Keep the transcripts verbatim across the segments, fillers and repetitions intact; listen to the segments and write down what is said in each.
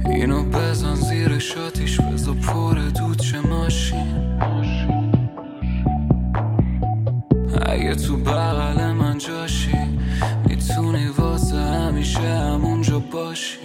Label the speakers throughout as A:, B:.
A: اینو بزن زیر شاتیش، بزا پر دود چه ماشین. اگه تو بغل من جاشی میتونی واسه همیشه همونجا باشی.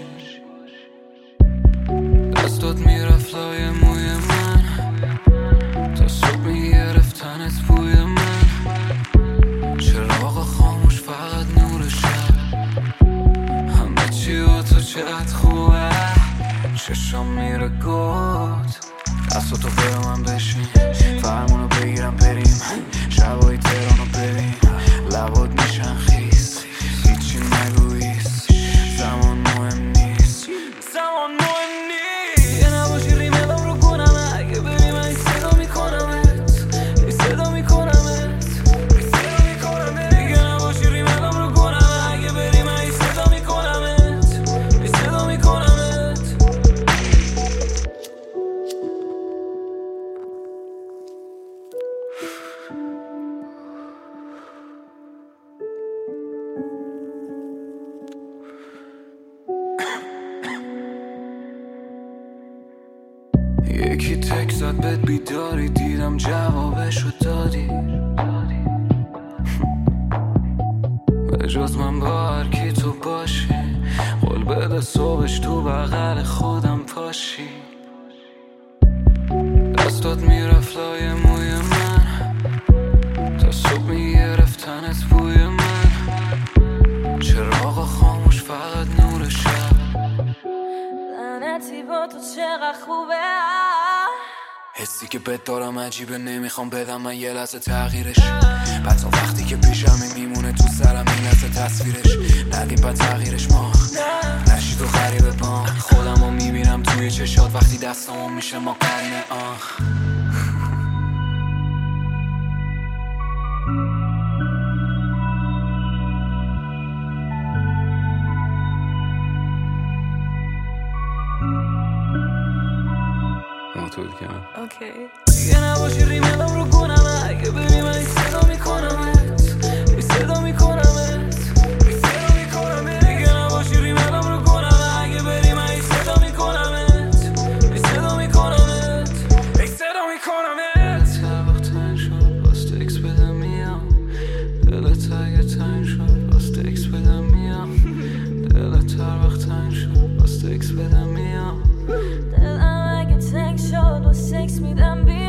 A: دستات میرفت لای موی من تا صبح میگرفتنت بوی من. چراغ خاموش فقط نور شب، همه چی با تو چقدر خوبه. چشم میره گفت دستاتو برو من بشین، فرمونو بگیرم بریم شبایی تهرانو بریم. لبات میشن خیس هیچی نگویست، زمان مهم نیست، زمان مهم نیست. یه نباشی ریملم رو کنم، اگه بری من این صدا میکنمت، این صدا میکنمت، این صدا میکنمت. دیگه نباشی ریملم رو کنم، اگه بری من این صدا میکنمت، این صدا میکنمت. یکی تک زد بهت بیداری، دیدم جوابشو دادی. به جز من با هر کی تو باشی، قول بده صبحش تو بغل خودم پاشی. دستات میرفت لای موی من تا صبح میگرفتنت بوی من. چراغ خاموش فقط نور شب،
B: لعنتی با تو چقدر خوبه.
A: حسی که بهت دارم عجیبه، نمیخوام بدم من یه لحظه تغییرش. بعد تا وقتی که پیشمی میمونه تو سرم این لحظه تصویرش. ندیم بعد تغییرش ما نشی تو غریبه با خودم رو میبینم توی چشات وقتی دستامو میشه ما قرینه. آخ معتود کنم
B: اوکی.
A: دیگه نباشی ریملم رو کنم، اگه ببین من این صدا میکنمت، این صدا میکنمت، این صدا میکنمت. دیگه نباشی ریملم رو کنم، اگه بری من این صدا میکنمت، این صدا میکنمت، این صدا میکنمت. هر وقت تنگ شد باز تکس بدم میام، دلت اگه تنگ شد باز تکس بدم میام. دلت هر وقت تنگ شد باز تکس بدم میام.
B: دلم اگه تنگ شد و سکس میدم بی